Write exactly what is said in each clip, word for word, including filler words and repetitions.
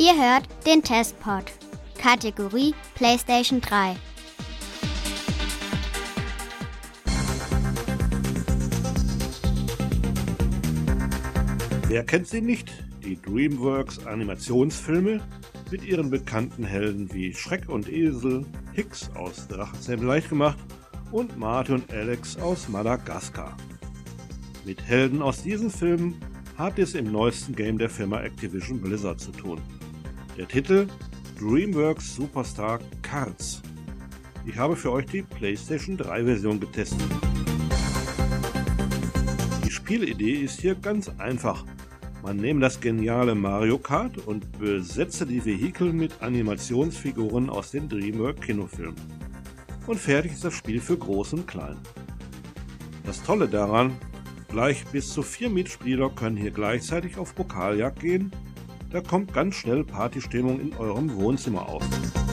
Ihr hört den Testpod. Kategorie PlayStation drei. Wer kennt sie nicht? Die DreamWorks Animationsfilme mit ihren bekannten Helden wie Schreck und Esel, Hicks aus Drachenzähmen leicht gemacht und Marty und Alex aus Madagaskar. Mit Helden aus diesen Filmen habt ihr es im neuesten Game der Firma Activision Blizzard zu tun. Der Titel DreamWorks Superstar Cards. Ich habe für euch die PlayStation drei Version getestet. Die Spielidee ist hier ganz einfach. Man nehme das geniale Mario Kart und besetze die Vehikel mit Animationsfiguren aus den DreamWorks Kinofilmen. Und fertig ist das Spiel für Groß und Klein. Das Tolle daran, gleich bis zu vier Mitspieler können hier gleichzeitig auf Pokaljagd gehen. Da kommt ganz schnell Partystimmung in eurem Wohnzimmer auf.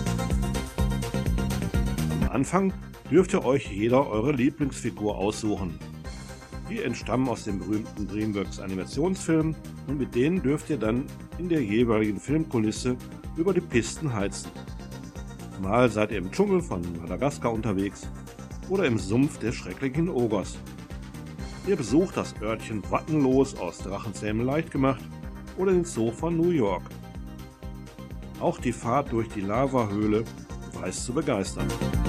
Am Anfang dürft ihr euch jeder eure Lieblingsfigur aussuchen. Die entstammen aus dem berühmten DreamWorks Animationsfilm und mit denen dürft ihr dann in der jeweiligen Filmkulisse über die Pisten heizen. Mal seid ihr im Dschungel von Madagaskar unterwegs oder im Sumpf des schrecklichen Ogers. Ihr besucht das Örtchen Wattenlos aus Drachenzähmen leicht gemacht oder den Zoo von New York. Auch die Fahrt durch die Lavahöhle weiß zu begeistern.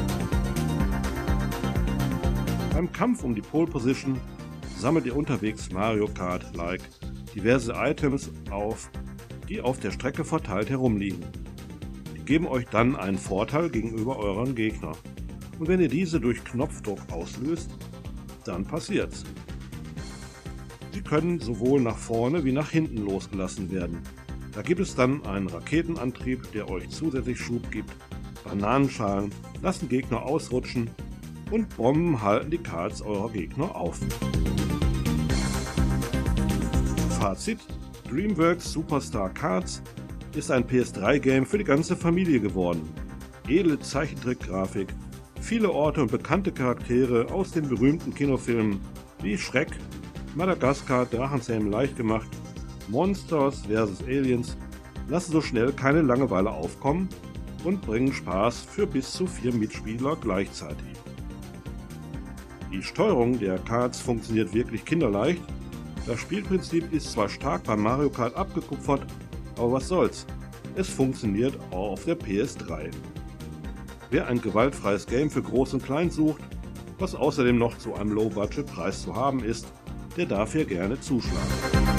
Beim Kampf um die Pole Position sammelt ihr unterwegs Mario Kart-like diverse Items auf, die auf der Strecke verteilt herumliegen. Die geben euch dann einen Vorteil gegenüber euren Gegnern. Und wenn ihr diese durch Knopfdruck auslöst, dann passiert's. Sie können sowohl nach vorne wie nach hinten losgelassen werden. Da gibt es dann einen Raketenantrieb, der euch zusätzlich Schub gibt. Bananenschalen lassen Gegner ausrutschen und Bomben halten die Karts eurer Gegner auf. Fazit: DreamWorks Superstar Cards ist ein P S drei Game für die ganze Familie geworden. Edle Zeichentrickgrafik, viele Orte und bekannte Charaktere aus den berühmten Kinofilmen wie Schreck, Madagaskar, Drachenzähmen leicht gemacht, Monsters versus. Aliens lassen so schnell keine Langeweile aufkommen und bringen Spaß für bis zu vier Mitspieler gleichzeitig. Die Steuerung der Karts funktioniert wirklich kinderleicht. Das Spielprinzip ist zwar stark bei Mario Kart abgekupfert, aber was soll's, es funktioniert auch auf der P S drei. Wer ein gewaltfreies Game für Groß und Klein sucht, was außerdem noch zu einem Low-Budget-Preis zu haben ist, der darf hier gerne zuschlagen.